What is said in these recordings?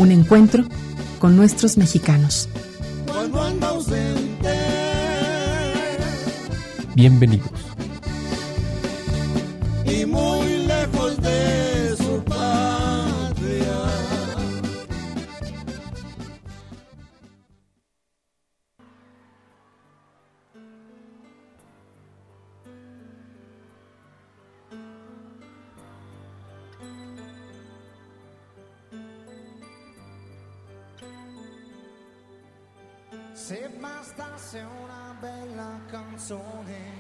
Un encuentro con nuestros mexicanos. Cuando anda ausente. Bienvenidos. Y muy lejos de su patria. Se bastasse una bella canzone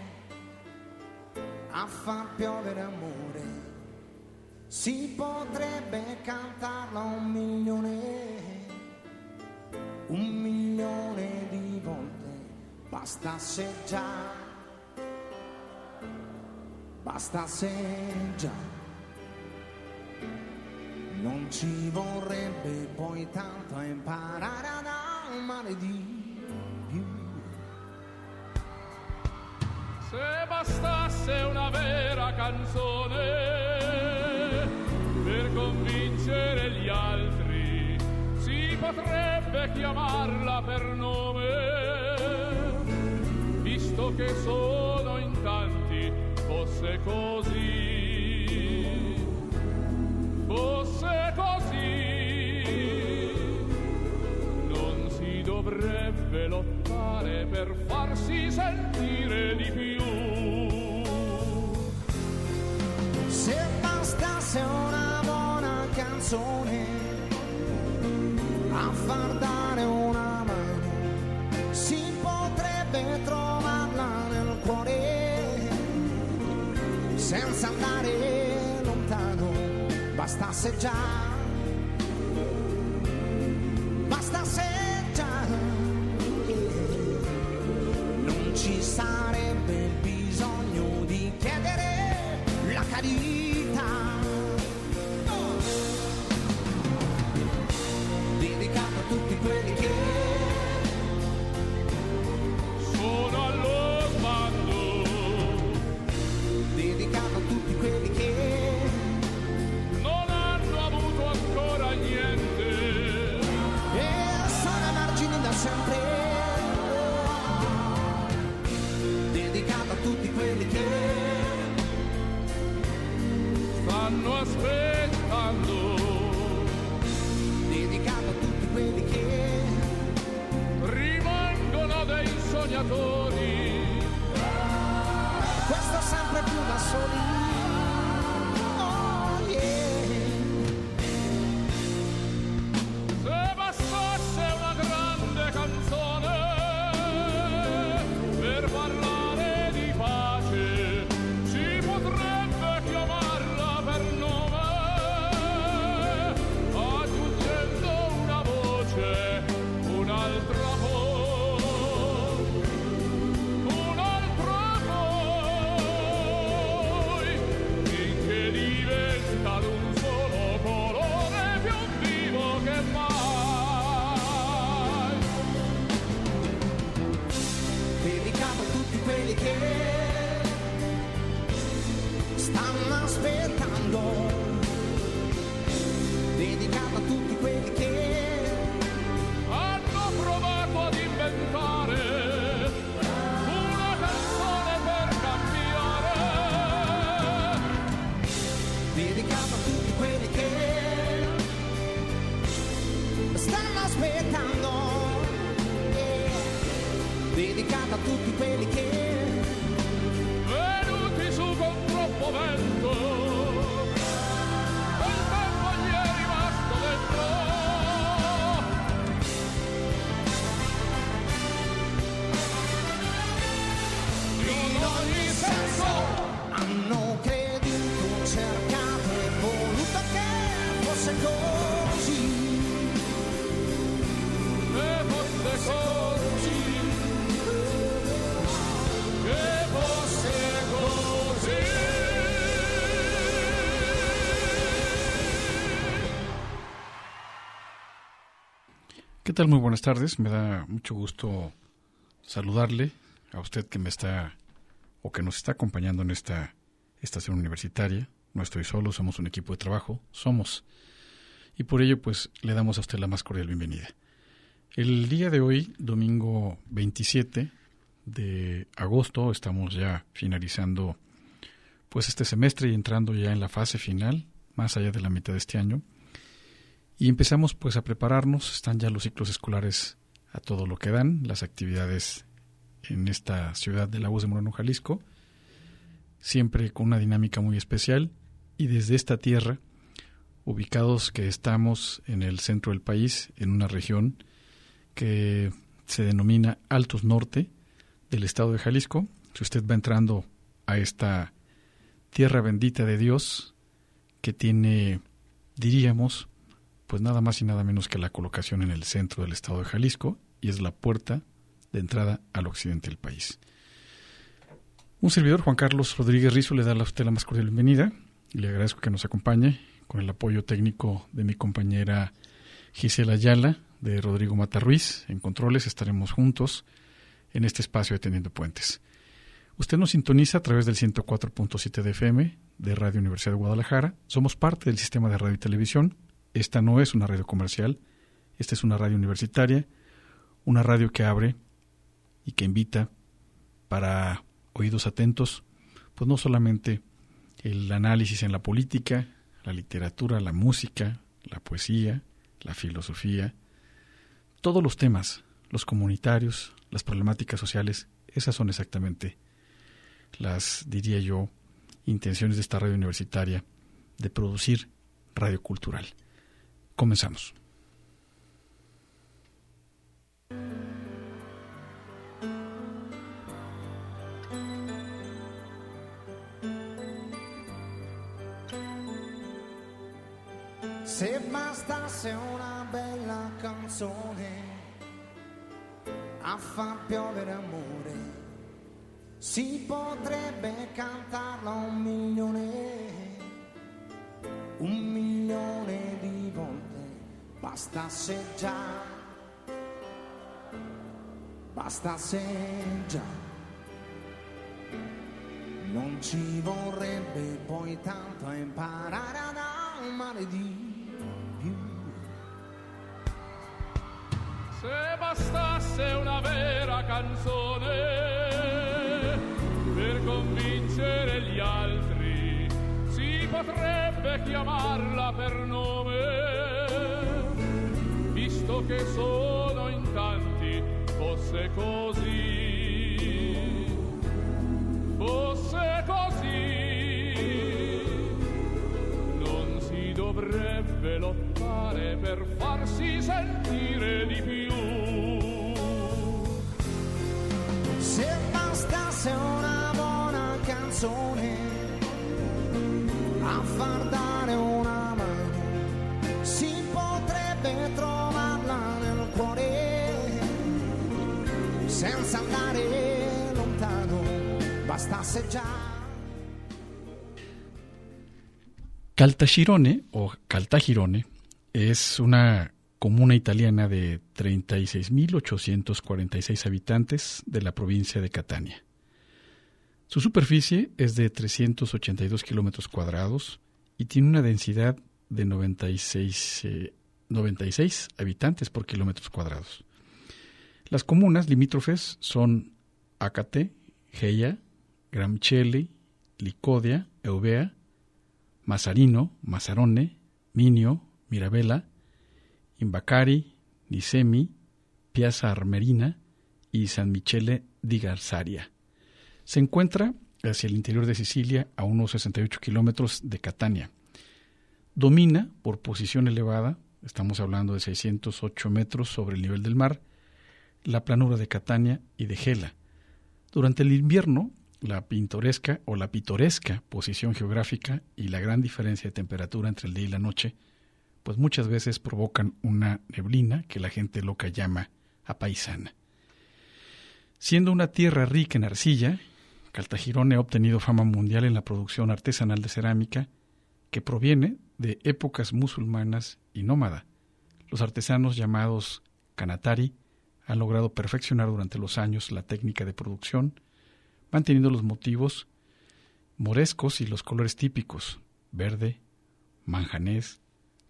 a far piovere amore, si potrebbe cantarla 1.000.000 di volte. Bastasse già, non ci vorrebbe poi tanto a imparare ad amare di più. Se bastasse una vera canzone per convincere gli altri, si potrebbe chiamarla per nome, visto che sono in tanti. Fosse così, non si dovrebbe lottare per farsi sentire di più. Se bastasse una buona canzone a far dare una mano, si potrebbe trovarla nel cuore senza andare lontano. Bastasse già, non ci sarebbe bisogno di chiedere la carità. Dedicato a tutti quelli che sono allo sbando, dedicato a tutti quelli che non hanno avuto ancora niente e sono a margini da sempre. Dedicato a tutti quelli che stanno aspettando, dedicato a tutti quelli che rimangono dei sognatori. questo sempre più da soli. Oh yeah. Se bastasse una grande canzone per parlare di pace, si potrebbe chiamarla per nome, aggiungendo una voce, un'altra poi, finché diventa d'un solo colore più vivo che mai. Dedicato a tutti quelli che stanno aspettando, dedicato a tutti quelli che Hanno provato ad inventare una canzone per cambiare, dedicato a tutti quelli che stanno aspettando, dedicato a tutti quelli che venuti su con troppo vento, e il tempo gli è rimasto dentro. in ogni senso hanno creduto, cercato e voluto che fosse così, Che fosse così, che fosse così. ¿Qué tal? Muy buenas tardes. Me da mucho gusto saludarle a usted que me está o que nos está acompañando en esta estación universitaria. No estoy solo, somos un equipo de trabajo. Somos y por ello pues le damos a usted la más cordial bienvenida. El día de hoy, domingo 27 de agosto, estamos ya finalizando pues este semestre y entrando ya en la fase final, más allá de la mitad de este año, y empezamos pues a prepararnos. Están ya los ciclos escolares a todo lo que dan, las actividades en esta ciudad de Lagos de Moreno, Jalisco, siempre con una dinámica muy especial, y desde esta tierra, ubicados que estamos en el centro del país, en una región que se denomina Altos Norte del estado de Jalisco. Si usted va entrando a esta tierra bendita de Dios, que tiene, diríamos, pues nada más y nada menos que la colocación en el centro del estado de Jalisco, y es la puerta de entrada al occidente del país. Un servidor, Juan Carlos Rodríguez Rizo, le da a usted la más cordial bienvenida y le agradezco que nos acompañe con el apoyo técnico de mi compañera Gisela Ayala, de Rodrigo Mata Ruiz. En controles estaremos juntos en este espacio de Tendiendo Puentes. Usted nos sintoniza a través del 104.7 de FM de Radio Universidad de Guadalajara. Somos parte del sistema de radio y televisión. Esta no es una radio comercial, esta es una radio universitaria, una radio que abre y que invita para oídos atentos, pues no solamente el análisis en la política, la literatura, la música, la poesía, la filosofía, todos los temas, los comunitarios, las problemáticas sociales. Esas son exactamente las, diría yo, intenciones de esta radio universitaria de producir radio cultural. Comenzamos. Se bastasse una bella canzone a far piovere amore, si potrebbe cantarla 1.000.000 di volte, bastasse già, non ci vorrebbe poi tanto a imparare ad amare di più. Se bastasse una vera canzone per convincere gli altri, si potrebbe chiamarla per nome, visto che sono in tanti, fosse così, non si dovrebbe lottare per farsi sentire di più. Se bastasse una buona canzone a far dare una mano, si potrebbe trovarla nel cuore senza andare lontano, bastasse già. Caltagirone o Caltagirone es una comuna italiana de 36.846 habitantes de la provincia de Catania. Su superficie es de 382 kilómetros cuadrados y tiene una densidad de 96 habitantes por kilómetros cuadrados. Las comunas limítrofes son Acate, Geia, Gramcelli, Licodia, Eubea, Mazarino, Mazarone, Minio, Mirabella, Imbacari, Nicemi, Piazza Armerina y San Michele di Garzaria. Se encuentra hacia el interior de Sicilia a unos 68 kilómetros de Catania. Domina por posición elevada, estamos hablando de 608 metros sobre el nivel del mar, la planura de Catania y de Gela. Durante el invierno, la pintoresca o la pitoresca posición geográfica y la gran diferencia de temperatura entre el día y la noche, pues muchas veces provocan una neblina que la gente loca llama apaisana. Siendo una tierra rica en arcilla, Caltagirone ha obtenido fama mundial en la producción artesanal de cerámica que proviene de épocas musulmanas y nómada. Los artesanos llamados Canatari han logrado perfeccionar durante los años la técnica de producción, manteniendo los motivos morescos y los colores típicos, verde, manjanés,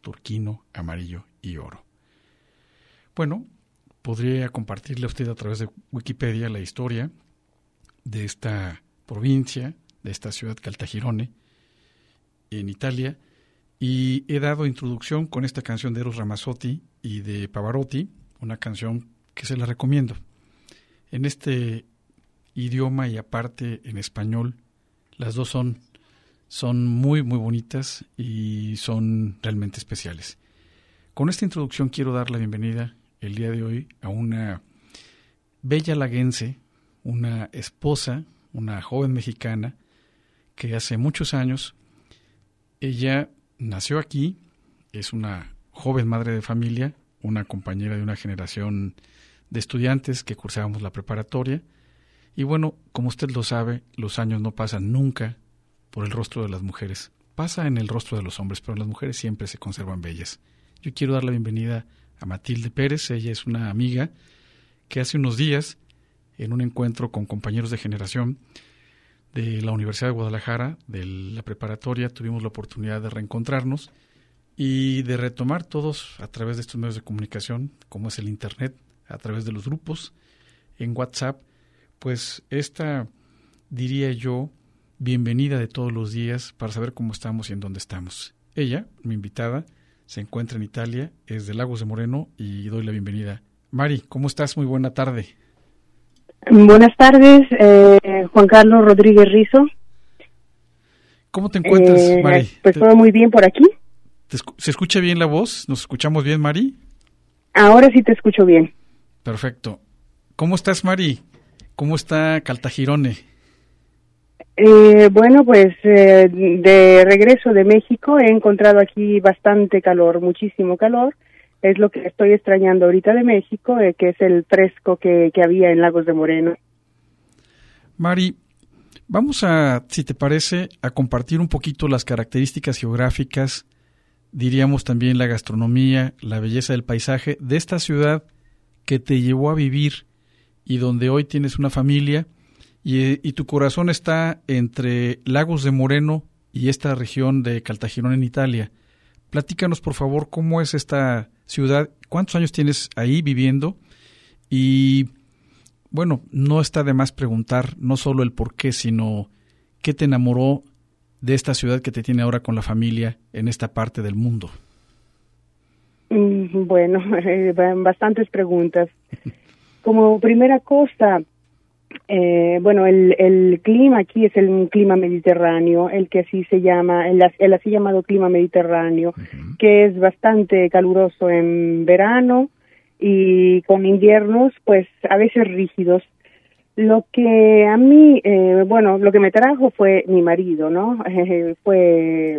turquino, amarillo y oro. Bueno, podría compartirle a usted a través de Wikipedia la historia de esta provincia, de esta ciudad Caltagirone, en Italia, y he dado introducción con esta canción de Eros Ramazzotti y de Pavarotti, una canción que se la recomiendo. En este idioma y aparte en español, las dos son muy, muy bonitas y son realmente especiales. Con esta introducción quiero dar la bienvenida el día de hoy a una bella laguense, una esposa, una joven mexicana que hace muchos años, ella nació aquí, es una joven madre de familia, una compañera de una generación de estudiantes que cursábamos la preparatoria. Y bueno, como usted lo sabe, los años no pasan nunca por el rostro de las mujeres. Pasa en el rostro de los hombres, pero las mujeres siempre se conservan bellas. Yo quiero dar la bienvenida a Matilde Pérez. Ella es una amiga que hace unos días, en un encuentro con compañeros de generación de la Universidad de Guadalajara, de la preparatoria, tuvimos la oportunidad de reencontrarnos y de retomar todos a través de estos medios de comunicación, como es el Internet, a través de los grupos, en WhatsApp, pues esta, diría yo, bienvenida de todos los días para saber cómo estamos y en dónde estamos. Ella, mi invitada, se encuentra en Italia, es de Lagos de Moreno y doy la bienvenida. Mari, ¿cómo estás? Muy buena tarde. Buenas tardes, Juan Carlos Rodríguez Rizo. ¿Cómo te encuentras, Mari? Pues todo muy bien por aquí. ¿Se escucha bien la voz? ¿Nos escuchamos bien, Mari? Ahora sí te escucho bien. Perfecto. ¿Cómo estás, Mari? ¿Cómo está Caltagirone? Bueno, pues de regreso de México he encontrado aquí bastante calor, muchísimo calor. Es lo que estoy extrañando ahorita de México, que es el fresco que había en Lagos de Moreno. Mari, vamos a, si te parece, a compartir un poquito las características geográficas, diríamos también la gastronomía, la belleza del paisaje de esta ciudad que te llevó a vivir y donde hoy tienes una familia y tu corazón está entre Lagos de Moreno y esta región de Caltagirone en Italia. Platícanos, por favor, cómo es esta ciudad, cuántos años tienes ahí viviendo y, bueno, no está de más preguntar no solo el por qué, sino qué te enamoró de esta ciudad que te tiene ahora con la familia en esta parte del mundo. Bueno, bastantes preguntas. Como primera cosa, bueno, el clima aquí es un clima mediterráneo, el que así se llama, el así llamado clima mediterráneo, que es bastante caluroso en verano y con inviernos, pues a veces rígidos. Lo que a mí, bueno, lo que me trajo fue mi marido, ¿no? Fue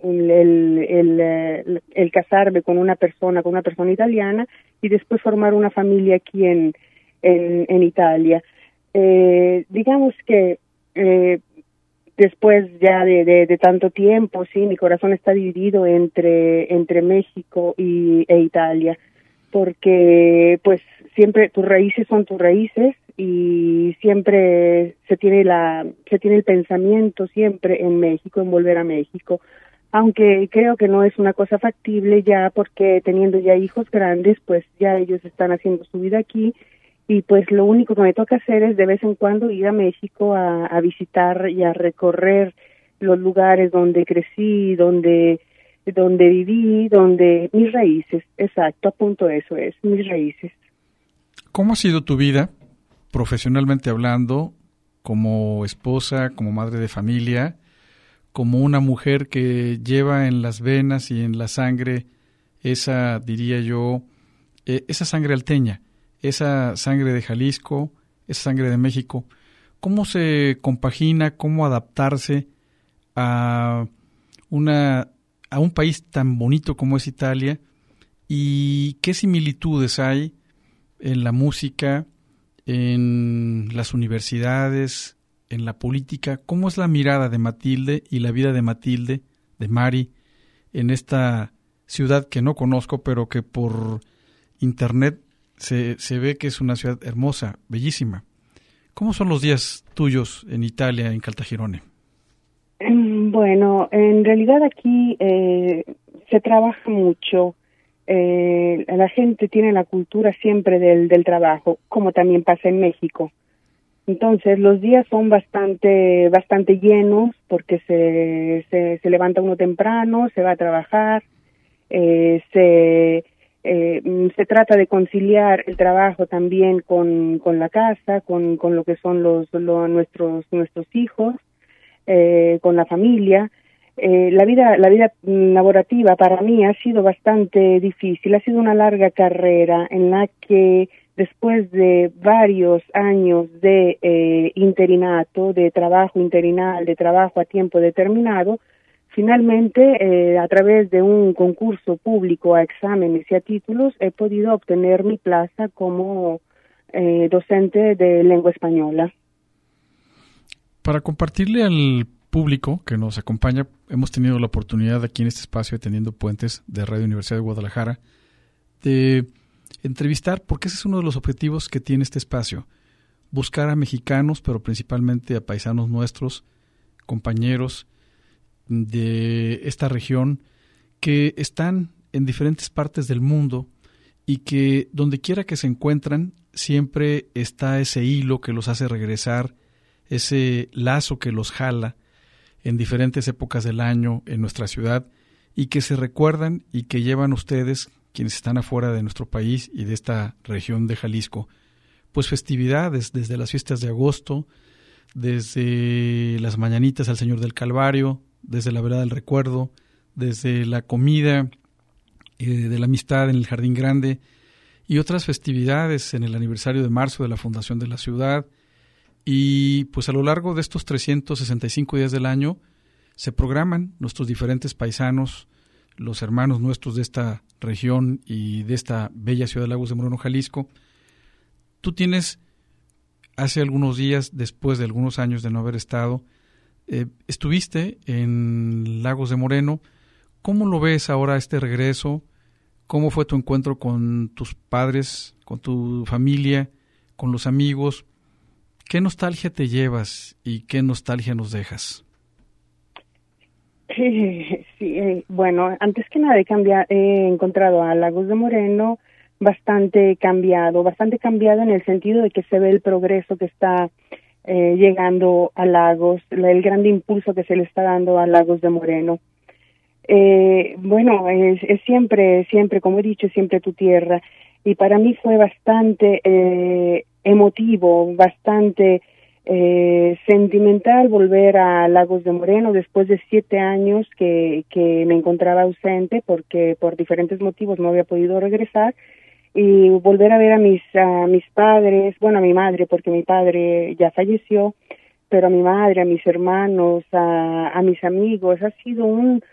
el casarme con una persona italiana y después formar una familia aquí en Italia. Digamos que después ya de tanto tiempo, sí, mi corazón está dividido entre México e Italia, porque pues siempre tus raíces son tus raíces y siempre se tiene el pensamiento siempre en México, en volver a México, aunque creo que no es una cosa factible ya, porque teniendo ya hijos grandes, pues ya ellos están haciendo su vida aquí. Y pues lo único que me toca hacer es de vez en cuando ir a México a visitar y a recorrer los lugares donde crecí, donde viví, donde mis raíces, exacto, apunto eso, es mis raíces. ¿Cómo ha sido tu vida, profesionalmente hablando, como esposa, como madre de familia, como una mujer que lleva en las venas y en la sangre esa, diría yo, esa sangre alteña? Esa sangre de Jalisco, esa sangre de México, ¿cómo se compagina, cómo adaptarse a un país tan bonito como es Italia? ¿Y qué similitudes hay en la música, en las universidades, en la política? ¿Cómo es la mirada de Matilde y la vida de Matilde, de Mari, en esta ciudad que no conozco, pero que por internet se ve que es una ciudad hermosa, bellísima? ¿Cómo son los días tuyos en Italia, en Caltagirone? Bueno, en realidad aquí se trabaja mucho. La gente tiene la cultura siempre del trabajo, como también pasa en México. Entonces los días son bastante llenos porque se levanta uno temprano, se va a trabajar, se trata de conciliar el trabajo también con la casa, con lo que son nuestros hijos, con la familia. La vida laborativa para mí ha sido bastante difícil, ha sido una larga carrera en la que después de varios años de interinato, de trabajo interinal, de trabajo a tiempo determinado, finalmente a través de un concurso público a exámenes y a títulos he podido obtener mi plaza como docente de lengua española. Para compartirle al público que nos acompaña, hemos tenido la oportunidad aquí en este espacio de Tendiendo Puentes de Radio Universidad de Guadalajara de entrevistar, porque ese es uno de los objetivos que tiene este espacio, buscar a mexicanos, pero principalmente a paisanos nuestros, compañeros de esta región que están en diferentes partes del mundo y que donde quiera que se encuentran siempre está ese hilo que los hace regresar, ese lazo que los jala en diferentes épocas del año en nuestra ciudad y que se recuerdan y que llevan ustedes, quienes están afuera de nuestro país y de esta región de Jalisco, pues festividades desde las fiestas de agosto, desde las mañanitas al Señor del Calvario, desde la velada del recuerdo, desde la comida de la amistad en el Jardín Grande y otras festividades en el aniversario de marzo de la fundación de la ciudad. Y pues a lo largo de estos 365 días del año se programan nuestros diferentes paisanos, los hermanos nuestros de esta región y de esta bella ciudad de Lagos de Moreno, Jalisco. Tú tienes, hace algunos días, después de algunos años de no haber estado, estuviste en Lagos de Moreno. ¿Cómo lo ves ahora este regreso? ¿Cómo fue tu encuentro con tus padres, con tu familia, con los amigos? ¿Qué nostalgia te llevas y qué nostalgia nos dejas? Sí, bueno, antes que nada he encontrado a Lagos de Moreno bastante cambiado en el sentido de que se ve el progreso que está llegando a Lagos, el gran impulso que se le está dando a Lagos de Moreno. Bueno, es siempre, como he dicho, siempre tu tierra. Y para mí fue bastante emotivo, bastante sentimental volver a Lagos de Moreno después de 7 años que me encontraba ausente porque por diferentes motivos no había podido regresar, y volver a ver a mis padres, bueno, a mi madre porque mi padre ya falleció, pero a mi madre, a mis hermanos, a mis amigos, ha sido un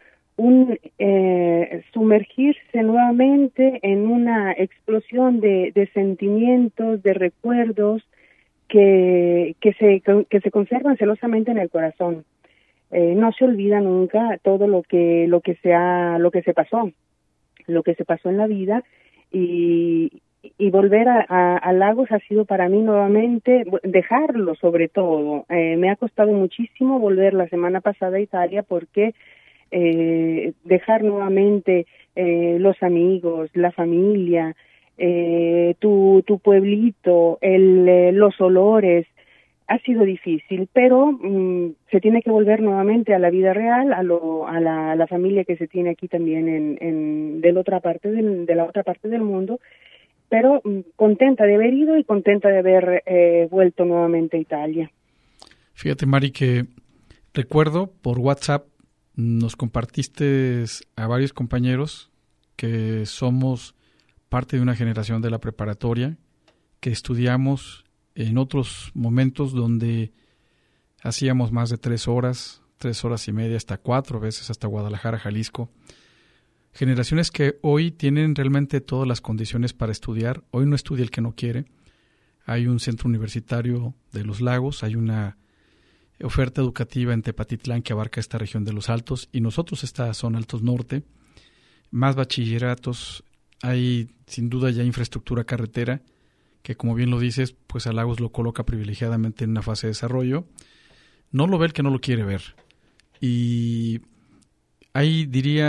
sumergirse nuevamente en una explosión de sentimientos, de recuerdos que se conservan celosamente en el corazón. No se olvida nunca todo lo que se pasó en la vida, y volver a Lagos ha sido para mí nuevamente dejarlo, sobre todo. Me ha costado muchísimo volver la semana pasada a Italia porque dejar nuevamente los amigos, la familia, tu pueblito, los olores, ha sido difícil, pero se tiene que volver nuevamente a la vida real, a la familia que se tiene aquí también de la otra parte del mundo, pero contenta de haber ido y contenta de haber vuelto nuevamente a Italia. Fíjate, Mari, que recuerdo por WhatsApp nos compartiste a varios compañeros que somos parte de una generación de la preparatoria, que estudiamos en otros momentos donde hacíamos más de 3 horas y media, hasta 4 veces hasta Guadalajara, Jalisco. Generaciones que hoy tienen realmente todas las condiciones para estudiar. Hoy no estudia el que no quiere. Hay un centro universitario de Los Lagos, hay una oferta educativa en Tepatitlán que abarca esta región de los Altos, y nosotros esta zona Altos Norte, más bachilleratos, hay sin duda ya infraestructura carretera, que como bien lo dices, pues a Lagos lo coloca privilegiadamente en una fase de desarrollo. No lo ve el que no lo quiere ver. Y hay, diría,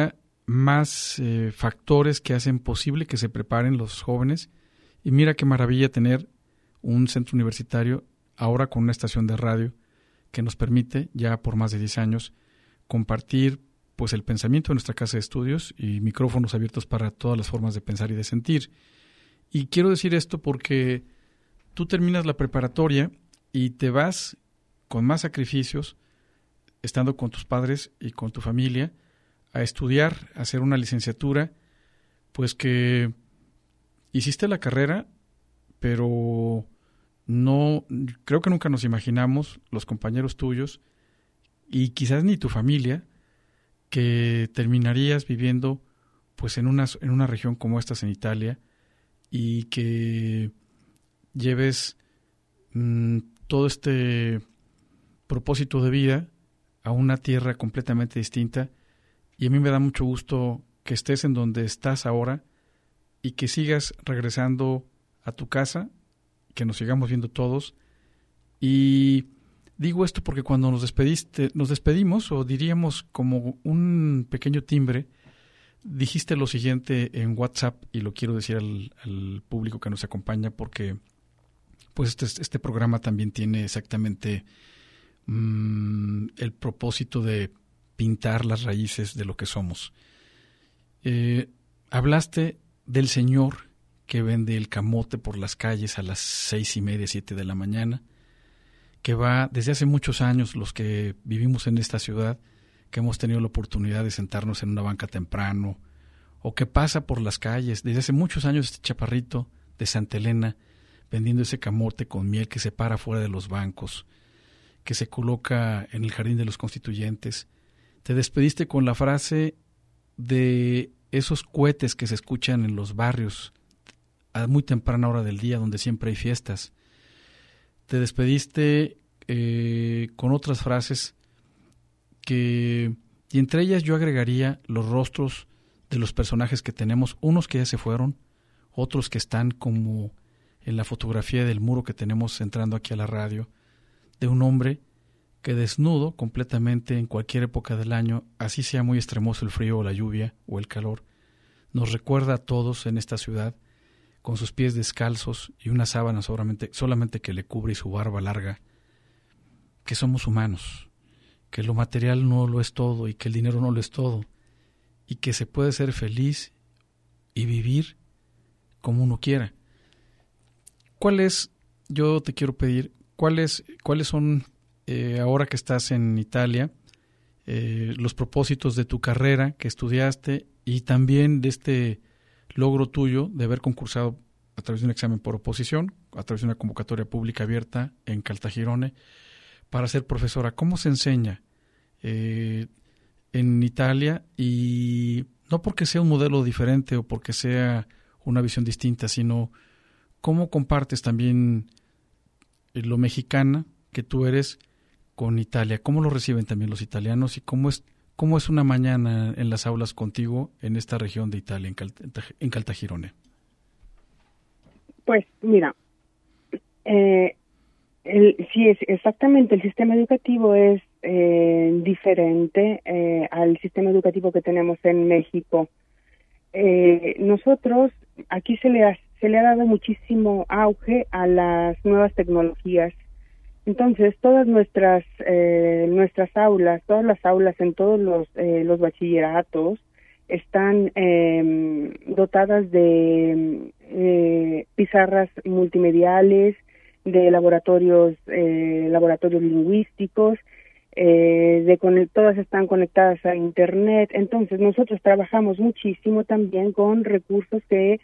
más factores que hacen posible que se preparen los jóvenes. Y mira qué maravilla tener un centro universitario ahora con una estación de radio que nos permite ya por más de 10 años compartir pues el pensamiento de nuestra casa de estudios y micrófonos abiertos para todas las formas de pensar y de sentir. Y quiero decir esto porque tú terminas la preparatoria y te vas con más sacrificios, estando con tus padres y con tu familia, a estudiar, a hacer una licenciatura, pues que hiciste la carrera, pero no, creo que nunca nos imaginamos, los compañeros tuyos, y quizás ni tu familia, que terminarías viviendo pues en una región como esta en Italia, y que lleves todo este propósito de vida a una tierra completamente distinta. Y a mí me da mucho gusto que estés en donde estás ahora y que sigas regresando a tu casa, que nos sigamos viendo todos. Y digo esto porque cuando nos despedimos, o diríamos como un pequeño timbre, dijiste lo siguiente en WhatsApp, y lo quiero decir al público que nos acompaña porque pues este programa también tiene exactamente el propósito de pintar las raíces de lo que somos. Hablaste del señor que vende el camote por las calles a las 6:30, 7 de la mañana, que va desde hace muchos años, los que vivimos en esta ciudad, que hemos tenido la oportunidad de sentarnos en una banca temprano, o que pasa por las calles desde hace muchos años, este chaparrito de Santa Elena vendiendo ese camote con miel que se para fuera de los bancos, que se coloca en el Jardín de los Constituyentes. Te despediste con la frase de esos cohetes que se escuchan en los barrios a muy temprana hora del día, donde siempre hay fiestas. Te despediste con otras frases y entre ellas yo agregaría los rostros de los personajes que tenemos, unos que ya se fueron, otros que están como en la fotografía del muro que tenemos entrando aquí a la radio, de un hombre que desnudo completamente en cualquier época del año, así sea muy extremoso el frío o la lluvia o el calor, nos recuerda a todos en esta ciudad, con sus pies descalzos y una sábana solamente que le cubre y su barba larga, que somos humanos, que lo material no lo es todo y que el dinero no lo es todo, y que se puede ser feliz y vivir como uno quiera. Yo te quiero pedir, ¿cuáles son, ahora que estás en Italia, los propósitos de tu carrera que estudiaste y también de este logro tuyo de haber concursado a través de un examen por oposición, a través de una convocatoria pública abierta en Caltagirone, para ser profesora? ¿Cómo se enseña en Italia? Y no porque sea un modelo diferente o porque sea una visión distinta, sino cómo compartes también lo mexicana que tú eres con Italia. ¿Cómo lo reciben también los italianos? ¿Y cómo es una mañana en las aulas contigo en esta región de Italia, en Caltagirone? Pues mira, sí, es exactamente, el sistema educativo es diferente al sistema educativo que tenemos en México. Nosotros, aquí se le ha dado muchísimo auge a las nuevas tecnologías. Entonces, todas nuestras aulas, todas las aulas en todos los bachilleratos están dotadas de pizarras multimediales, de laboratorios lingüísticos, todas están conectadas a Internet. Entonces, nosotros trabajamos muchísimo también con recursos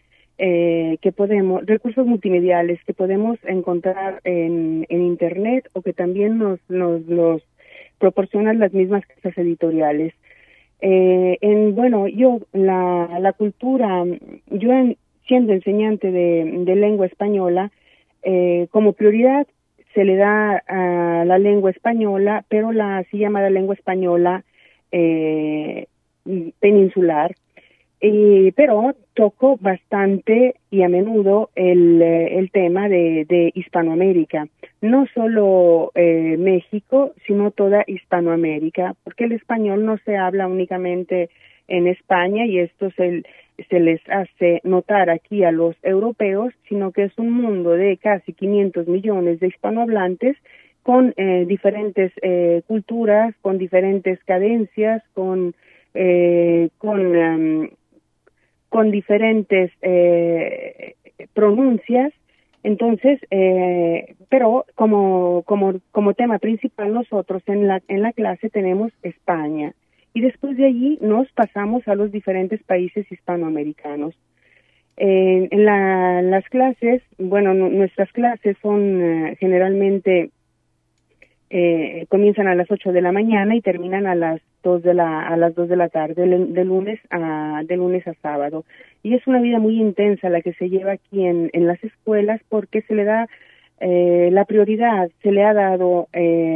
recursos multimediales que podemos encontrar en Internet, o que también nos proporcionan las mismas casas editoriales. Yo la cultura, siendo enseñante de lengua española, como prioridad se le da a la lengua española, pero la así llamada lengua española peninsular. Pero toco bastante y a menudo el tema de Hispanoamérica, no solo México, sino toda Hispanoamérica, porque el español no se habla únicamente en España, y esto se les hace notar aquí a los europeos, sino que es un mundo de casi 500 millones de hispanohablantes con diferentes culturas, con diferentes cadencias, con diferentes pronuncias. Entonces, pero como tema principal nosotros en la clase tenemos España, y después de allí nos pasamos a los diferentes países hispanoamericanos. En las clases, bueno, nuestras clases son generalmente comienzan a las 8 de la mañana y terminan a las 2 de la tarde, de lunes a sábado. Y es una vida muy intensa la que se lleva aquí en las escuelas, porque se le da la prioridad, se le ha dado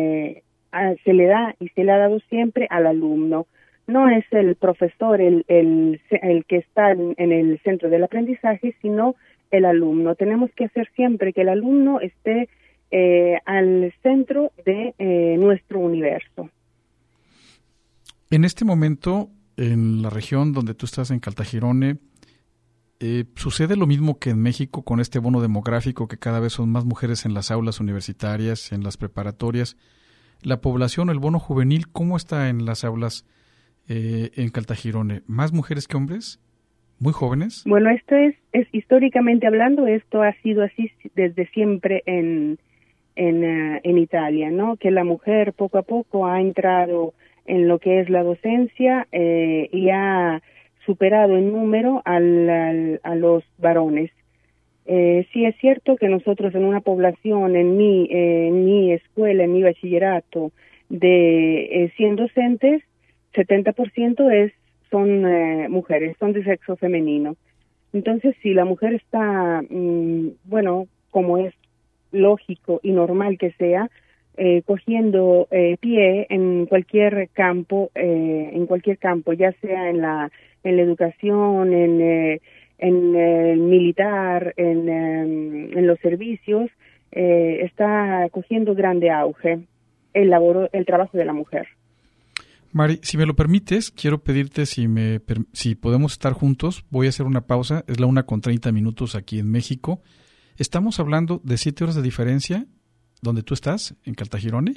siempre al alumno. No es el profesor el que está en el centro del aprendizaje, sino el alumno. Tenemos que hacer siempre que el alumno esté al centro de nuestro universo. En este momento, en la región donde tú estás, en Caltagirone, ¿sucede lo mismo que en México con este bono demográfico, que cada vez son más mujeres en las aulas universitarias, en las preparatorias? La población, el bono juvenil, ¿cómo está en las aulas en Caltagirone? ¿Más mujeres que hombres? ¿Muy jóvenes? Bueno, esto es históricamente hablando, esto ha sido así desde siempre en Italia, ¿no? Que la mujer poco a poco ha entrado en lo que es la docencia y ha superado en número a los varones. Sí es cierto que nosotros en una población, en mi escuela, en mi bachillerato, de 100 docentes, 70% son mujeres, son de sexo femenino. Entonces, si la mujer está, bueno, como es lógico y normal que sea, cogiendo pie en cualquier campo, ya sea en la educación, en el militar, en los servicios, está cogiendo grande auge el trabajo de la mujer. Mari, si me lo permites, quiero pedirte si podemos estar juntos. Voy a hacer una pausa, es la 1:30 aquí en México. ¿Estamos hablando de 7 horas de diferencia donde tú estás, en Caltagirone?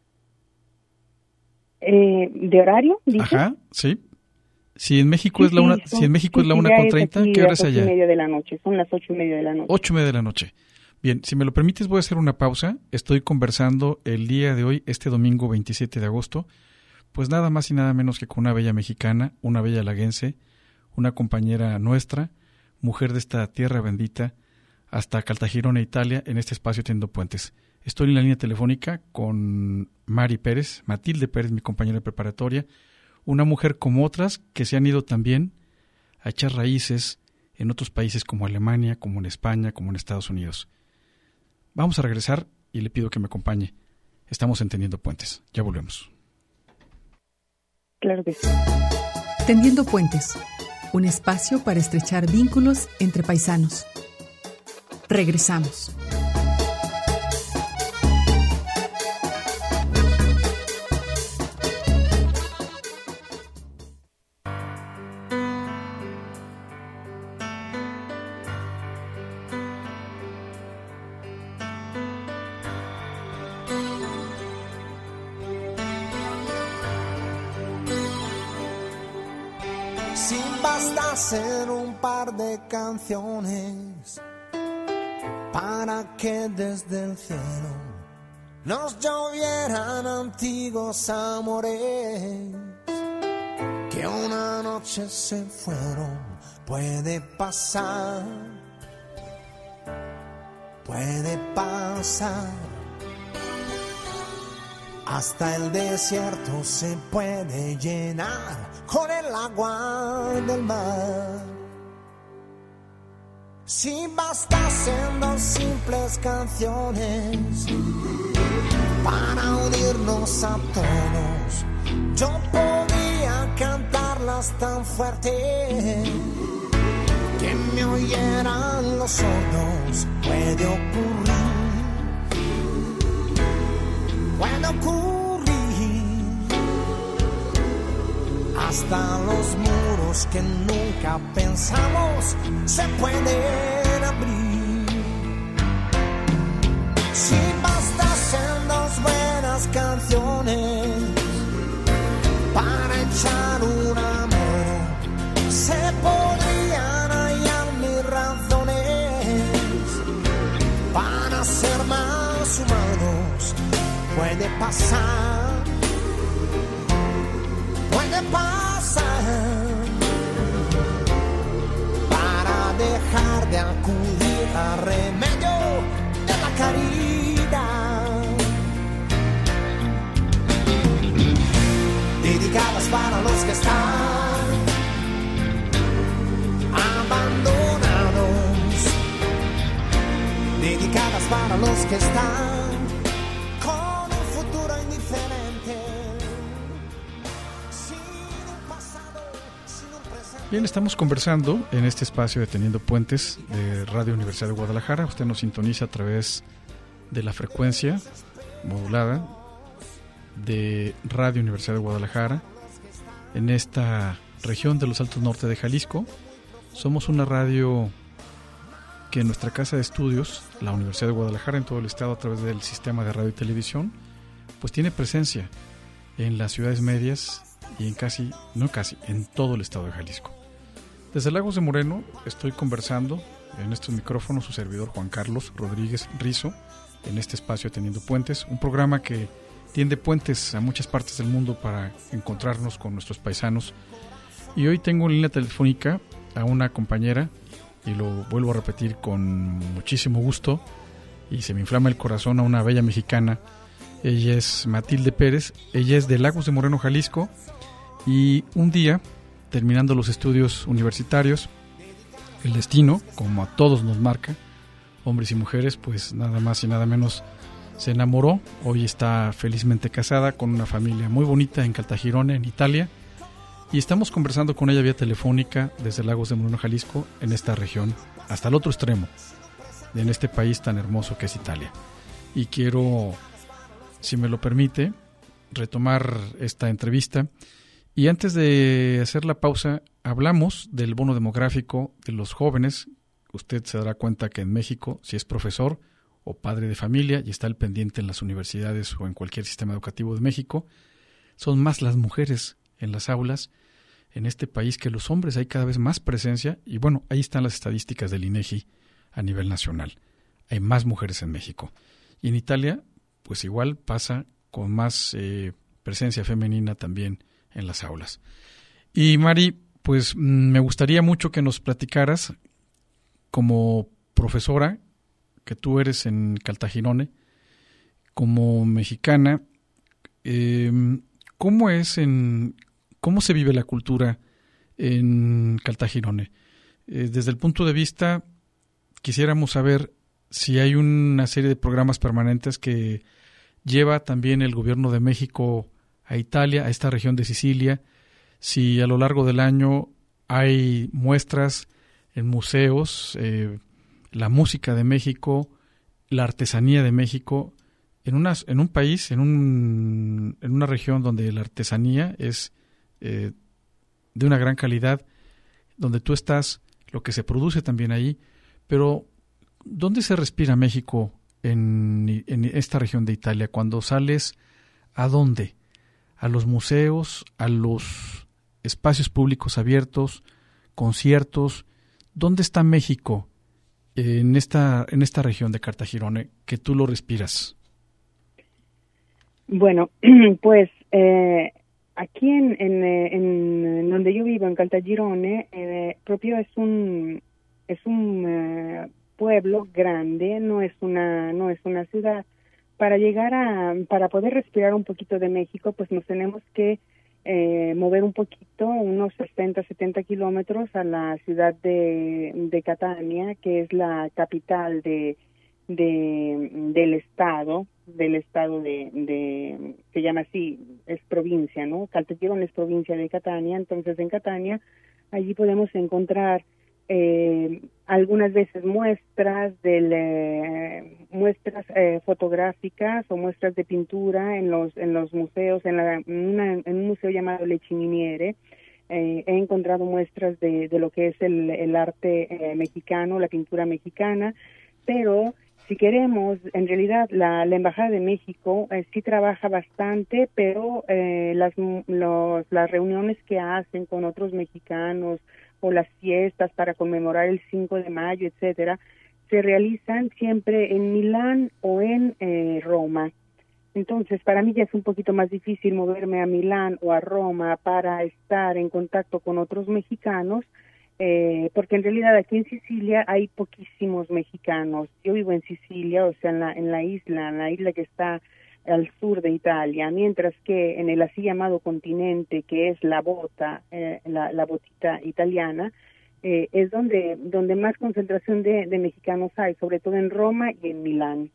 ¿De horario, dices? Ajá, sí. Si en México es la 1:30, ¿qué hora es allá? 8:30 de la noche, son las 8:30 de la noche. 8:30 de la noche. Bien, si me lo permites, voy a hacer una pausa. Estoy conversando el día de hoy, este domingo 27 de agosto, pues nada más y nada menos que con una bella mexicana, una bella laguense, una compañera nuestra, mujer de esta tierra bendita, hasta Caltagirone, Italia, en este espacio Tendiendo Puentes. Estoy en la línea telefónica con Mari Pérez, Matilde Pérez, mi compañera de preparatoria, una mujer como otras que se han ido también a echar raíces en otros países como Alemania, como en España, como en Estados Unidos. Vamos a regresar y le pido que me acompañe. Estamos en Tendiendo Puentes. Ya volvemos. Claro que sí. Tendiendo Puentes, un espacio para estrechar vínculos entre paisanos. Regresamos. Si bastasen un par de canciones para que desde el cielo nos llovieran antiguos amores que una noche se fueron, puede pasar, hasta el desierto se puede llenar con el agua del mar. Si bastasen dos simples canciones para unirnos a todos, yo podría cantarlas tan fuerte que me oyeran los sordos. Puede ocurrir hasta los muros que nunca pensamos se pueden abrir. Si bastasen dos buenas canciones para echar una mano, se podrían hallar mil razones para ser más humanos. Puede pasar, puede pasar, para dejar de acudir a remedio de la caridad. Dedicadas para los que están abandonados, dedicadas para los que están con un futuro indiferente, sin un pasado, sin un presente. Bien, estamos conversando en este espacio de Teniendo Puentes de Radio Universidad de Guadalajara. Usted nos sintoniza a través de la frecuencia modulada de Radio Universidad de Guadalajara en esta región de los Altos Norte de Jalisco. Somos una radio que en nuestra casa de estudios, la Universidad de Guadalajara, en todo el estado a través del sistema de radio y televisión, pues tiene presencia en las ciudades medias y en todo el estado de Jalisco. Desde Lagos de Moreno estoy conversando en estos micrófonos su servidor Juan Carlos Rodríguez Rizo en este espacio Teniendo Puentes, un programa que tiende puentes a muchas partes del mundo para encontrarnos con nuestros paisanos. Y hoy tengo en línea telefónica a una compañera, y lo vuelvo a repetir con muchísimo gusto, y se me inflama el corazón, a una bella mexicana. Ella es Matilde Pérez, ella es de Lagos de Moreno, Jalisco, y un día, terminando los estudios universitarios, el destino, como a todos nos marca, hombres y mujeres, pues nada más y nada menos, se enamoró. Hoy está felizmente casada con una familia muy bonita en Caltagirone, en Italia, y estamos conversando con ella vía telefónica desde Lagos de Moreno, Jalisco, en esta región, hasta el otro extremo, en este país tan hermoso que es Italia. Y quiero, si me lo permite, retomar esta entrevista. Y antes de hacer la pausa, hablamos del bono demográfico de los jóvenes. Usted se dará cuenta que en México, si es profesor o padre de familia y está al pendiente en las universidades o en cualquier sistema educativo de México, son más las mujeres en las aulas en este país que los hombres. Hay cada vez más presencia y bueno, ahí están las estadísticas del INEGI a nivel nacional. Hay más mujeres en México. Y en Italia, pues igual pasa con más presencia femenina también en las aulas. Y Mari, pues me gustaría mucho que nos platicaras, como profesora que tú eres en Caltagirone, como mexicana, ¿cómo se vive la cultura en Caltagirone? Desde el punto de vista, quisiéramos saber si hay una serie de programas permanentes que lleva también el gobierno de México a Italia, a esta región de Sicilia, si a lo largo del año hay muestras en museos, la música de México, la artesanía de México, en un país, en una región donde la artesanía es de una gran calidad, donde tú estás, lo que se produce también ahí, pero ¿dónde se respira México en esta región de Italia? Cuando sales, ¿a dónde? ¿A los museos, a los espacios públicos abiertos, conciertos? ¿Dónde está México en esta región de Caltagirone, que tú lo respiras? Bueno, pues aquí en donde yo vivo, en Caltagirone, propio es un pueblo grande, no es una ciudad. Para poder respirar un poquito de México, pues nos tenemos que mover un poquito, unos 70 kilómetros, a la ciudad de Catania, que es la capital del estado se llama así, es provincia, ¿no? Caltagirone es provincia de Catania. Entonces en Catania allí podemos encontrar algunas veces muestras fotográficas o muestras de pintura en los museos, en un museo llamado Le Ciminiere, he encontrado muestras de lo que es el arte mexicano, la pintura mexicana, pero si queremos, en realidad la Embajada de México sí trabaja bastante, pero las reuniones que hacen con otros mexicanos o las fiestas para conmemorar el 5 de mayo, etcétera, se realizan siempre en Milán o en Roma. Entonces, para mí ya es un poquito más difícil moverme a Milán o a Roma para estar en contacto con otros mexicanos, porque en realidad aquí en Sicilia hay poquísimos mexicanos. Yo vivo en Sicilia, o sea, en la isla que está al sur de Italia, mientras que en el así llamado continente, que es la botita italiana, es donde más concentración de mexicanos hay, sobre todo en Roma y en Milán.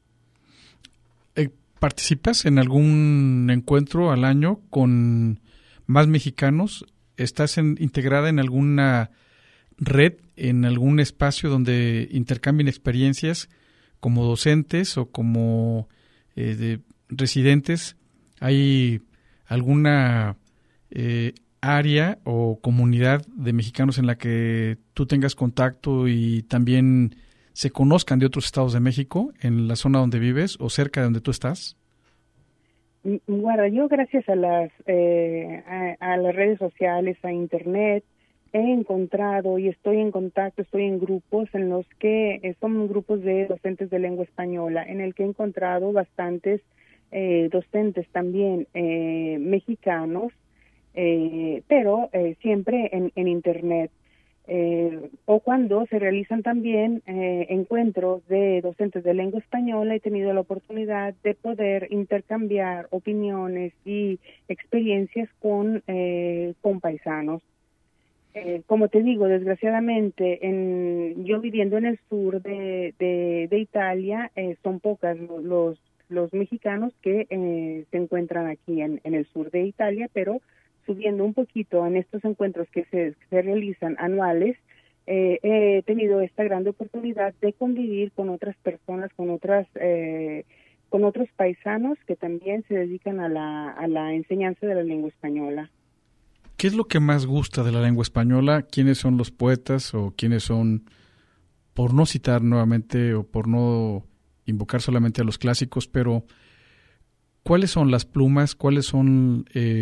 ¿Participas en algún encuentro al año con más mexicanos? ¿Estás integrada en alguna red, en algún espacio donde intercambien experiencias como docentes o como residentes? ¿Hay alguna área o comunidad de mexicanos en la que tú tengas contacto y también se conozcan de otros estados de México en la zona donde vives o cerca de donde tú estás? Bueno, yo gracias a las redes sociales, a Internet, he encontrado y estoy en contacto, estoy en grupos en los que son grupos de docentes de lengua española, en el que he encontrado bastantes docentes también mexicanos, pero siempre en Internet. O cuando se realizan también encuentros de docentes de lengua española, he tenido la oportunidad de poder intercambiar opiniones y experiencias con paisanos. Como te digo, desgraciadamente, yo viviendo en el sur de Italia, son pocas los mexicanos que se encuentran aquí en el sur de Italia, pero subiendo un poquito en estos encuentros que se realizan anuales, he tenido esta gran oportunidad de convivir con otras personas, con otros paisanos que también se dedican a la enseñanza de la lengua española. ¿Qué es lo que más gusta de la lengua española? ¿Quiénes son los poetas o quiénes son, por no citar nuevamente o por no invocar solamente a los clásicos, pero cuáles son las plumas, cuáles son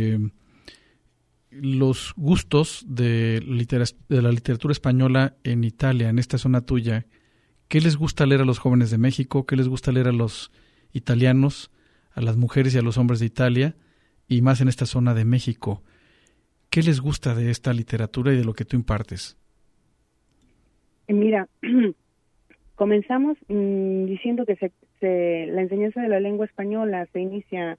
los gustos de la literatura española en Italia, en esta zona tuya? ¿Qué les gusta leer a los jóvenes de México? ¿Qué les gusta leer a los italianos, a las mujeres y a los hombres de Italia, y más en esta zona de México? ¿Qué les gusta de esta literatura y de lo que tú impartes? Mira, comenzamos diciendo que la enseñanza de la lengua española se inicia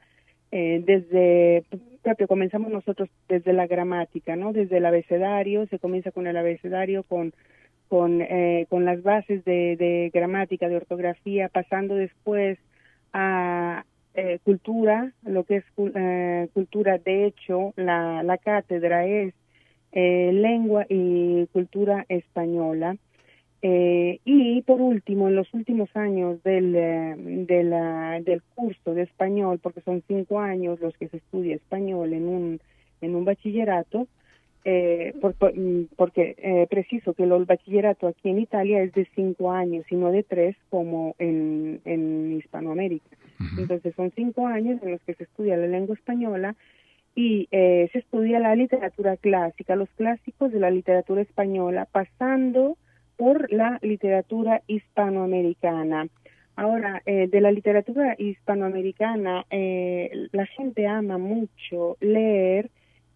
comenzamos nosotros desde la gramática, ¿no? Desde el abecedario, se comienza con el abecedario, con las bases de gramática, de ortografía, pasando después a cultura, lo que es cultura. De hecho, la cátedra es lengua y cultura española. Y por último, en los últimos años del curso de español, porque son 5 años los que se estudia español en un bachillerato, porque preciso que el bachillerato aquí en Italia es de 5 años y no de 3 como en Hispanoamérica. Uh-huh. Entonces son 5 años en los que se estudia la lengua española y se estudia la literatura clásica, los clásicos de la literatura española, pasando por la literatura hispanoamericana. Ahora, de la literatura hispanoamericana, la gente ama mucho leer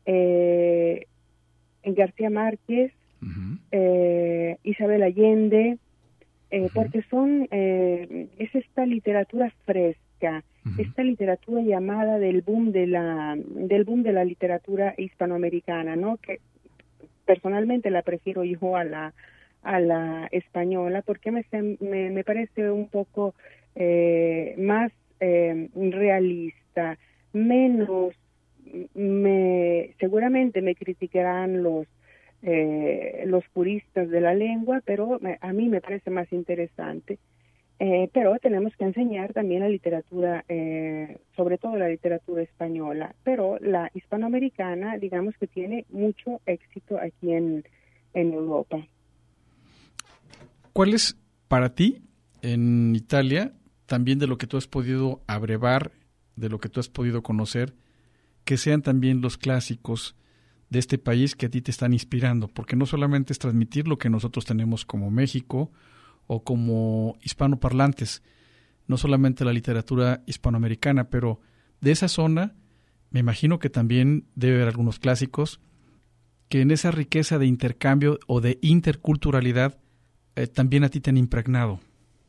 García Márquez, uh-huh. Isabel Allende, uh-huh. porque es esta literatura fresca, uh-huh. esta literatura llamada del boom de la literatura hispanoamericana, ¿no? Que personalmente la prefiero yo a la española, porque me parece un poco más realista, menos, seguramente me criticarán los puristas de la lengua, pero a mí me parece más interesante. pero tenemos que enseñar también la literatura, sobre todo la literatura española, pero la hispanoamericana, digamos que tiene mucho éxito aquí en Europa. ¿Cuál es para ti en Italia, también de lo que tú has podido abrevar, de lo que tú has podido conocer, que sean también los clásicos de este país que a ti te están inspirando? Porque no solamente es transmitir lo que nosotros tenemos como México o como hispanoparlantes, no solamente la literatura hispanoamericana, pero de esa zona me imagino que también debe haber algunos clásicos que en esa riqueza de intercambio o de interculturalidad también a ti te han impregnado.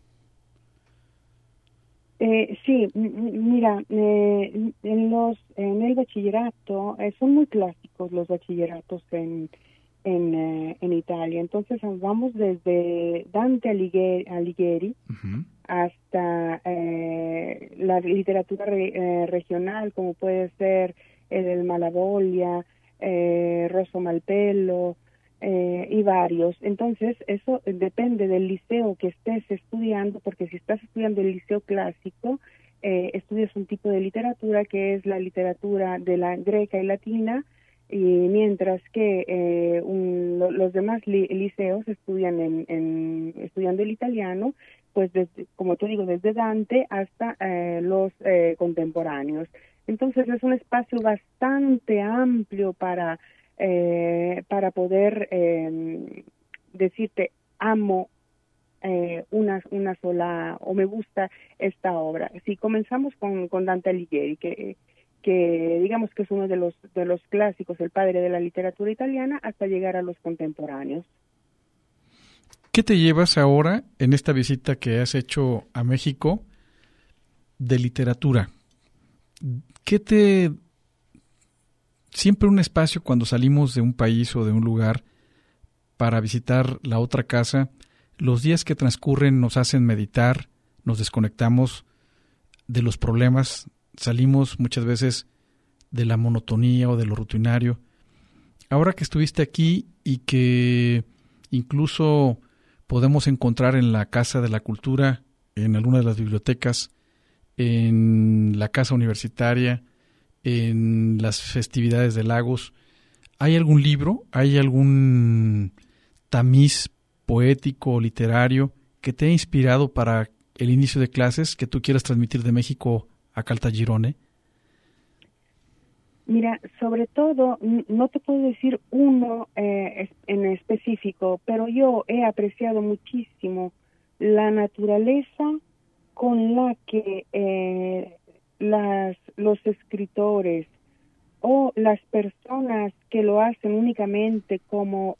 Sí, mira, en el bachillerato son muy clásicos los bachilleratos en Italia. Entonces vamos desde Dante Alighieri Uh-huh. hasta la literatura regional, como puede ser el Malavoglia, Rosso Malpelo, y varios. Entonces, eso depende del liceo que estés estudiando, porque si estás estudiando el liceo clásico, estudias un tipo de literatura que es la literatura de la greca y latina, y mientras que los demás liceos estudian estudiando el italiano, pues como te digo, desde Dante hasta los contemporáneos. Entonces es un espacio bastante amplio para poder decirte amo una sola, o me gusta esta obra. Si comenzamos con Dante Alighieri, que digamos que es uno de los clásicos, el padre de la literatura italiana, hasta llegar a los contemporáneos. ¿Qué te llevas ahora en esta visita que has hecho a México de literatura? Siempre un espacio cuando salimos de un país o de un lugar para visitar la otra casa, los días que transcurren nos hacen meditar, nos desconectamos de los problemas, salimos muchas veces de la monotonía o de lo rutinario. Ahora que estuviste aquí y que incluso podemos encontrar en la Casa de la Cultura, en alguna de las bibliotecas, en la Casa Universitaria, en las festividades de Lagos, ¿hay algún libro, hay algún tamiz poético o literario que te ha inspirado para el inicio de clases que tú quieras transmitir de México a Caltagirone? Mira, sobre todo, no te puedo decir uno en específico, pero yo he apreciado muchísimo la naturaleza con la que los escritores o las personas que lo hacen únicamente como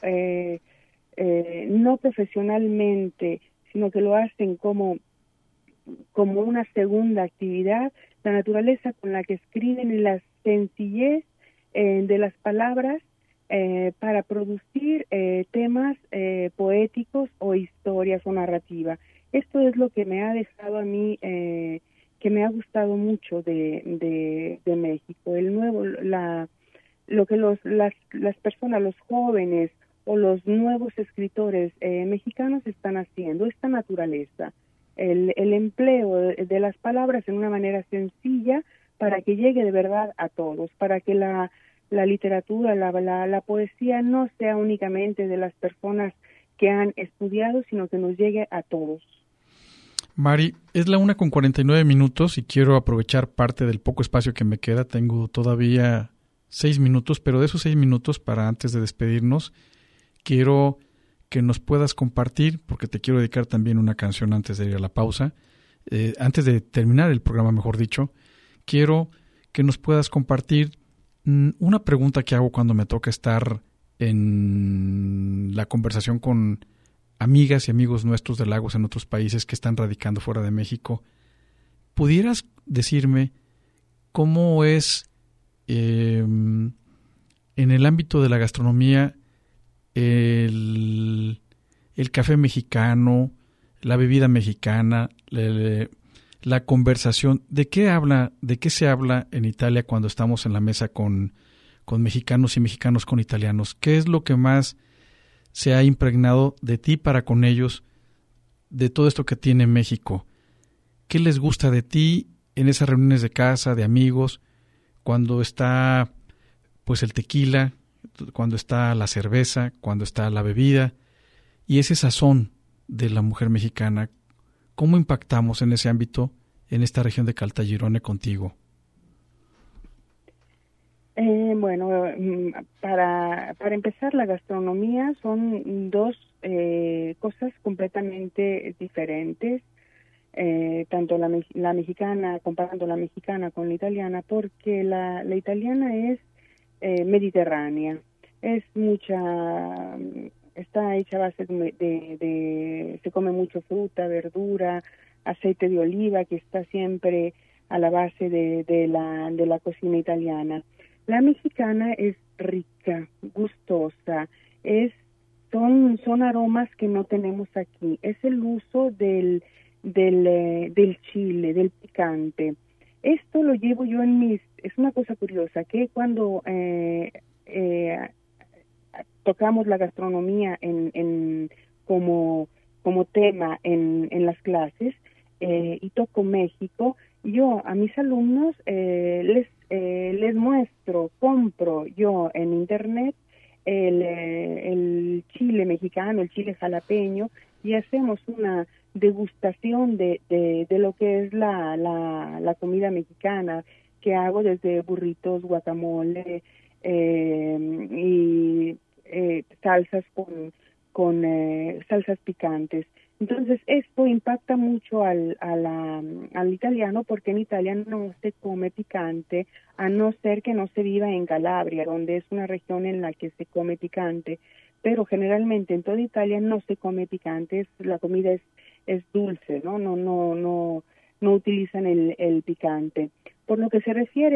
no profesionalmente, sino que lo hacen como una segunda actividad, la naturaleza con la que escriben y la sencillez de las palabras para producir temas poéticos o historias o narrativa. Esto es lo que me ha dejado a mí, que me ha gustado mucho de México. Lo que las personas, los jóvenes o los nuevos escritores mexicanos están haciendo, esta naturaleza, el empleo de las palabras en una manera sencilla para que llegue de verdad a todos, para que la literatura, la poesía no sea únicamente de las personas que han estudiado, sino que nos llegue a todos. Mari, es la 1:49 y quiero aprovechar parte del poco espacio que me queda. Tengo todavía 6 minutos, pero de esos 6 minutos, para antes de despedirnos, quiero que nos puedas compartir, porque te quiero dedicar también una canción antes de ir a la pausa, antes de terminar el programa, mejor dicho. Quiero que nos puedas compartir una pregunta que hago cuando me toca estar en la conversación con amigas y amigos nuestros de Lagos en otros países que están radicando fuera de México. ¿Pudieras decirme cómo es en el ámbito de la gastronomía el café mexicano, la bebida mexicana, la conversación? ¿De qué se habla en Italia cuando estamos en la mesa con mexicanos y mexicanos con italianos? ¿Qué es lo que más se ha impregnado de ti para con ellos de todo esto que tiene México. ¿Qué les gusta de ti en esas reuniones de casa, de amigos, cuando está pues el tequila, cuando está la cerveza, cuando está la bebida y ese sazón de la mujer mexicana? ¿Cómo impactamos en ese ámbito, en esta región de Caltagirone contigo? Bueno, para empezar, la gastronomía son dos cosas completamente diferentes, tanto la mexicana, comparando la mexicana con la italiana, porque la italiana es mediterránea, es está hecha a base se come mucho fruta, verdura, aceite de oliva, que está siempre a la base de la cocina italiana. La mexicana es rica, gustosa, son aromas que no tenemos aquí. Es el uso del chile, del picante. Esto lo llevo yo es una cosa curiosa, que cuando tocamos la gastronomía como tema en las clases, y toco México, yo a mis alumnos les muestro, compro yo en internet el chile mexicano, el chile jalapeño, y hacemos una degustación de lo que es la comida mexicana, que hago desde burritos, guacamole, y salsas con salsas picantes. Entonces esto impacta mucho al italiano, porque en Italia no se come picante, a no ser que no se viva en Calabria, donde es una región en la que se come picante, pero generalmente en toda Italia no se come picante, la comida es dulce, no utilizan el picante. Por lo que se refiere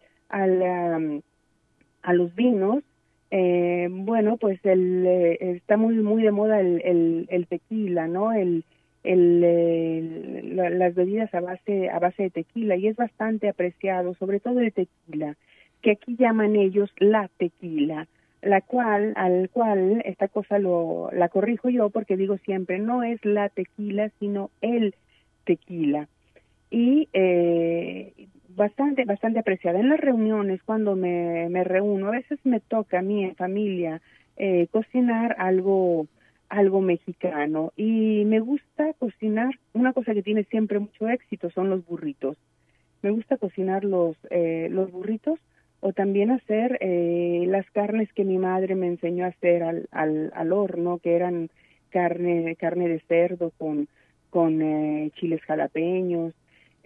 a los vinos, bueno, pues está muy de moda el tequila, ¿no? Las bebidas a base de tequila, y es bastante apreciado, sobre todo el tequila, que aquí llaman ellos la tequila, al cual esta cosa la corrijo yo, porque digo siempre, no es la tequila, sino el tequila. Y bastante apreciada. En las reuniones, cuando me reúno, a veces me toca a mí en familia cocinar algo mexicano, y me gusta cocinar. Una cosa que tiene siempre mucho éxito son los burritos. Me gusta cocinar los burritos, o también hacer las carnes que mi madre me enseñó a hacer al horno, que eran carne de cerdo con chiles jalapeños,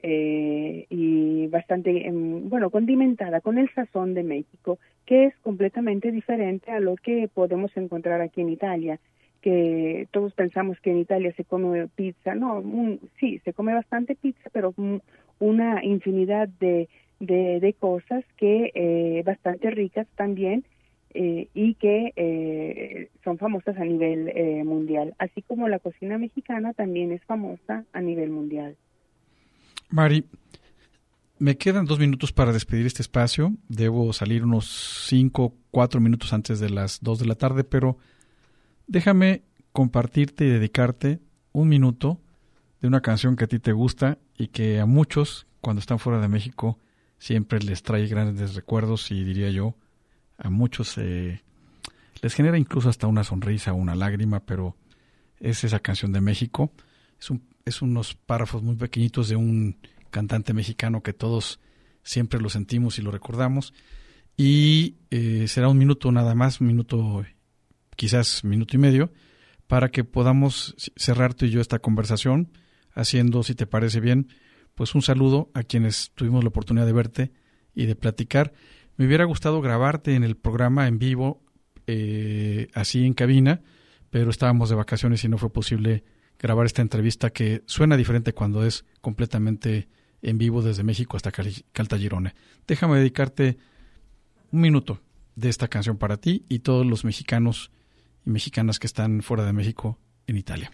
y bastante, condimentada con el sazón de México, que es completamente diferente a lo que podemos encontrar aquí en Italia, que todos pensamos que en Italia se come pizza. No, sí, se come bastante pizza, pero una infinidad de cosas que bastante ricas también, y que son famosas a nivel mundial, así como la cocina mexicana también es famosa a nivel mundial. Mari, me quedan 2 minutos para despedir este espacio. Debo salir unos 4 minutos antes de las 2 de la tarde, pero déjame compartirte y dedicarte 1 minuto de una canción que a ti te gusta y que a muchos, cuando están fuera de México, siempre les trae grandes recuerdos, y diría yo, a muchos les genera incluso hasta una sonrisa o una lágrima, pero es esa canción de México. Es unos párrafos muy pequeñitos de un cantante mexicano que todos siempre lo sentimos y lo recordamos, y será 1 minuto nada más, 1 minuto, quizás 1 minuto y medio, para que podamos cerrar tú y yo esta conversación haciendo, si te parece bien, pues un saludo a quienes tuvimos la oportunidad de verte y de platicar. Me hubiera gustado grabarte en el programa en vivo, así en cabina, pero estábamos de vacaciones y no fue posible grabar esta entrevista, que suena diferente cuando es completamente en vivo desde México hasta Caltagirone. Déjame dedicarte 1 minuto de esta canción para ti y todos los mexicanos y mexicanas que están fuera de México en Italia.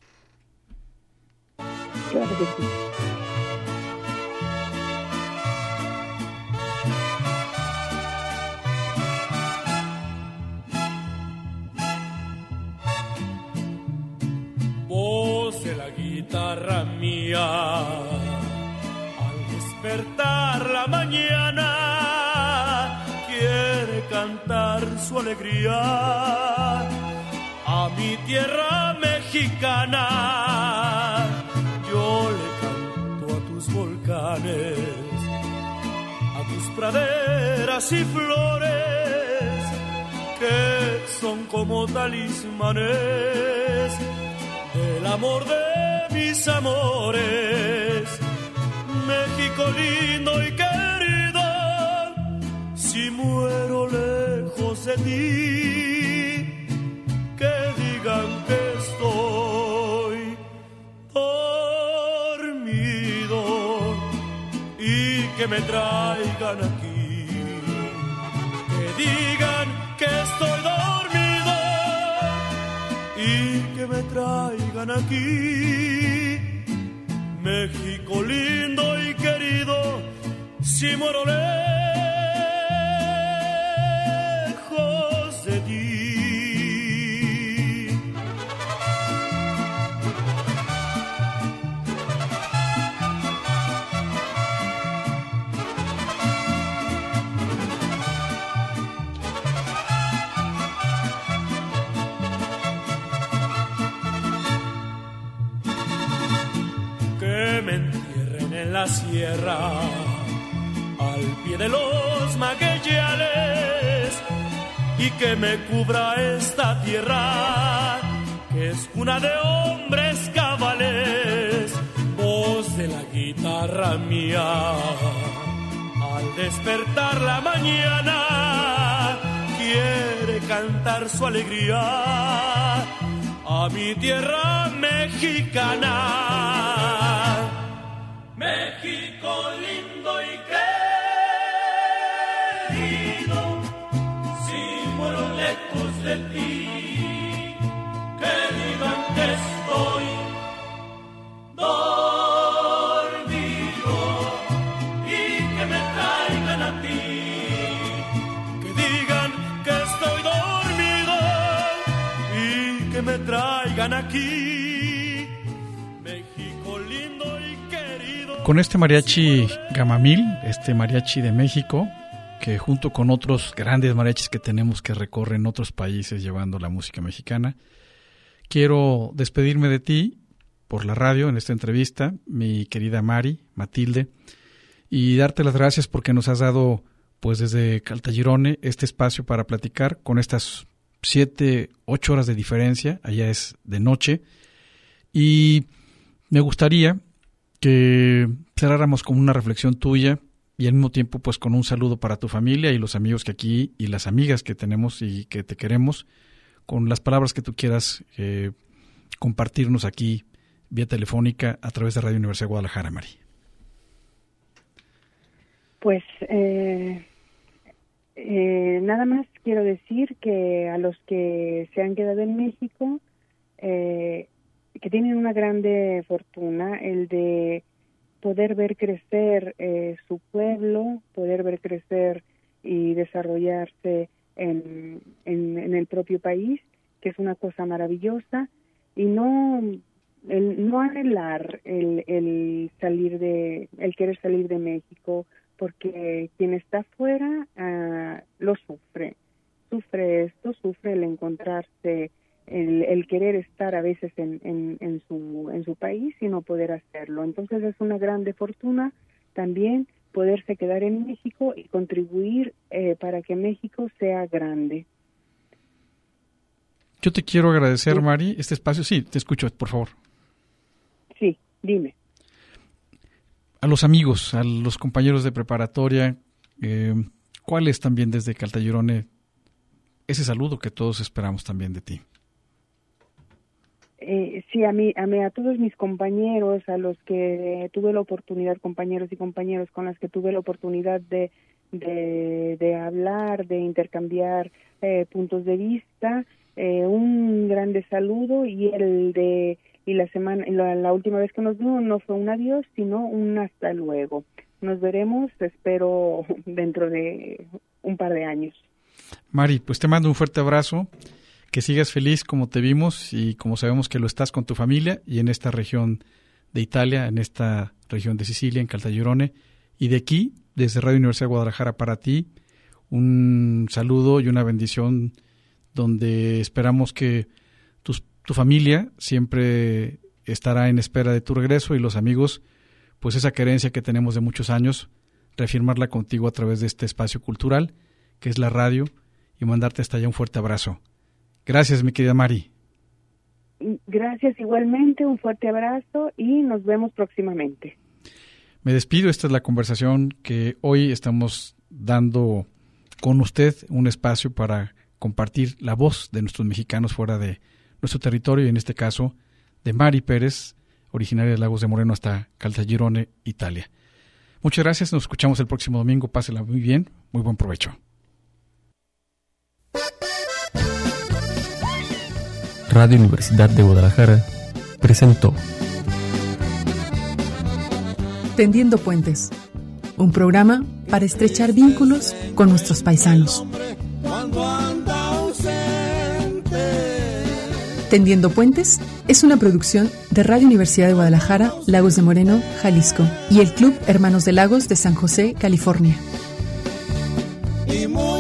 Claro que sí. Voz de la guitarra mía. Al despertar la mañana quiere cantar su alegría a mi tierra mexicana. Yo le canto a tus volcanes, a tus praderas y flores, que son como talismanes del amor de mis amores. México lindo y querido, si muero lejos de ti, que digan que estoy dormido y que me traigan aquí, que digan que estoy dormido y que me traigan aquí. México lindo y querido, si muero lejos de ti. Que me entierren en la sierra, al pie de los magueyales, y que me cubra esta tierra, que es cuna de hombres cabales. Voz de la guitarra mía, al despertar la mañana, quiere cantar su alegría a mi tierra mexicana. México lindo y querido, si muero lejos de ti, que digan que estoy dormido y que me traigan a ti, que digan que estoy dormido y que me traigan aquí. México lindo y querido. Con este mariachi Gamamil, este mariachi de México, que junto con otros grandes mariachis que tenemos que recorren otros países llevando la música mexicana, quiero despedirme de ti por la radio en esta entrevista, mi querida Matilde, y darte las gracias porque nos has dado, pues desde Caltagirone, este espacio para platicar con estas 7, 8 horas de diferencia, allá es de noche, y me gustaría que cerráramos con una reflexión tuya y al mismo tiempo pues con un saludo para tu familia y los amigos que aquí y las amigas que tenemos y que te queremos, con las palabras que tú quieras compartirnos aquí vía telefónica a través de Radio Universidad de Guadalajara, Mari. Pues nada más quiero decir que a los que se han quedado en México, que tienen una grande fortuna, el de poder ver crecer su pueblo, poder ver crecer y desarrollarse en el propio país, que es una cosa maravillosa, y no anhelar el querer salir de México, porque quien está fuera lo sufre esto, sufre el encontrarse, el querer estar a veces en su país y no poder hacerlo. Entonces es una grande fortuna también poderse quedar en México y contribuir para que México sea grande. Yo te quiero agradecer, Mari, este espacio. Sí, te escucho, por favor. Sí, dime. A los amigos, a los compañeros de preparatoria, ¿cuál es también desde Caltagirone ese saludo que todos esperamos también de ti? Sí, a todos mis compañeros, a los que tuve la oportunidad, compañeros y compañeras con las que tuve la oportunidad de hablar, de intercambiar puntos de vista, un grande saludo, y la última vez que nos vimos no fue un adiós, sino un hasta luego. Nos veremos, espero, dentro de un par de años. Mari, pues te mando un fuerte abrazo. que sigas feliz como te vimos y como sabemos que lo estás con tu familia y en esta región de Italia, en esta región de Sicilia, en Caltagirone. Y de aquí, desde Radio Universidad de Guadalajara para ti, un saludo y una bendición donde esperamos que tu familia siempre estará en espera de tu regreso y los amigos, pues esa querencia que tenemos de muchos años, reafirmarla contigo a través de este espacio cultural que es la radio y mandarte hasta allá un fuerte abrazo. Gracias, mi querida Mari. Gracias igualmente, un fuerte abrazo y nos vemos próximamente. Me despido, esta es la conversación que hoy estamos dando con usted, un espacio para compartir la voz de nuestros mexicanos fuera de nuestro territorio y en este caso de Mari Pérez, originaria de Lagos de Moreno hasta Caltagirone, Italia. Muchas gracias, nos escuchamos el próximo domingo, pásela muy bien, muy buen provecho. Radio Universidad de Guadalajara presentó Tendiendo Puentes, un programa para estrechar vínculos con nuestros paisanos. Tendiendo Puentes es una producción de Radio Universidad de Guadalajara, Lagos de Moreno, Jalisco, y el Club Hermanos de Lagos de San José, California. Y muy